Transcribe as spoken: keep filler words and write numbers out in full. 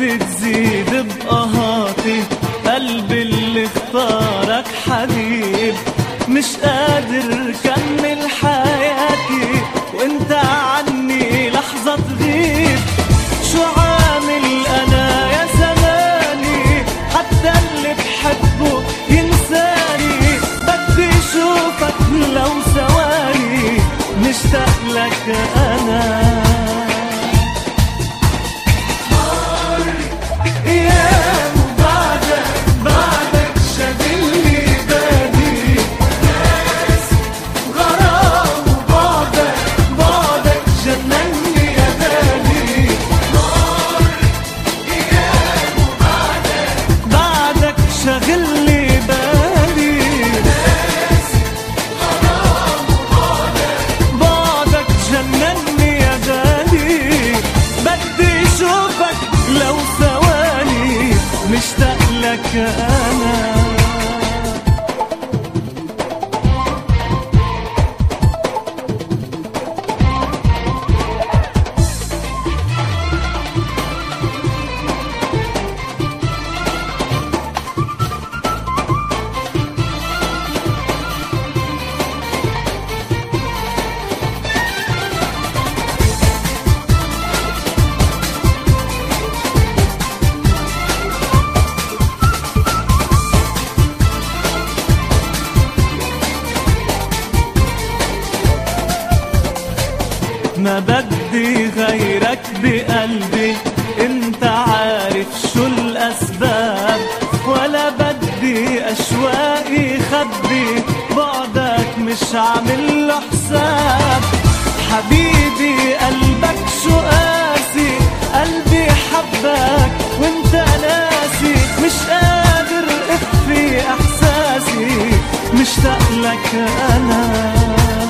تزيد بقهاتي، قلبي اللي اختارك حبيب مش قادر كمل حياتي وانت عني لحظة تغيب. شو عامل انا يا زماني حتى اللي بحبه ينساني؟ بدي اشوفك لو ثواني مشتاق لك انا. مشتاق لك أنا. ما بدي غيرك بقلبي، انت عارف شو الاسباب، ولا بدي اشواقي خبي بعدك مش عامل له حساب. حبيبي قلبك شو قاسي، قلبي حبك وانت ناسي، مش قادر اخفي احساسي مشتاق لك انا.